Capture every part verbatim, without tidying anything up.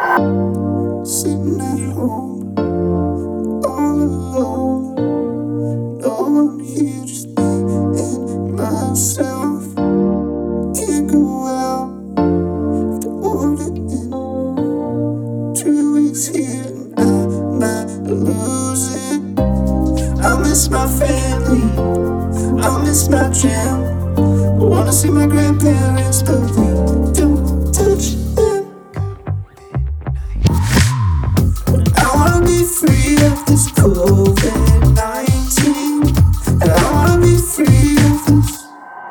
Sitting at home, all alone. No one here, just me and myself. Can't go out after ordering in. Two weeks here and I might lose it. I miss my family, I miss my jam. I wanna see my grandparents, but we don't touch them. I wanna be free of this COVID nineteen, and I wanna be free of this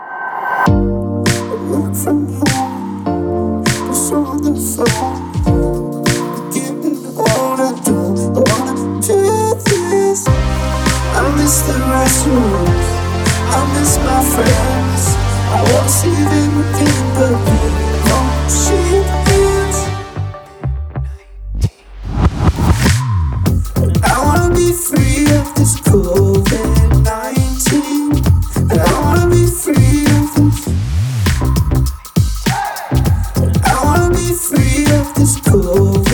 work from home, just on the phone. Getting old, I don't wanna do this. I miss the restrooms, I miss my friends. I wanna see them again, but we don't shake hands. I wanna be free of this COVID nineteen, and I wanna be free of this. I wanna be free of this COVID.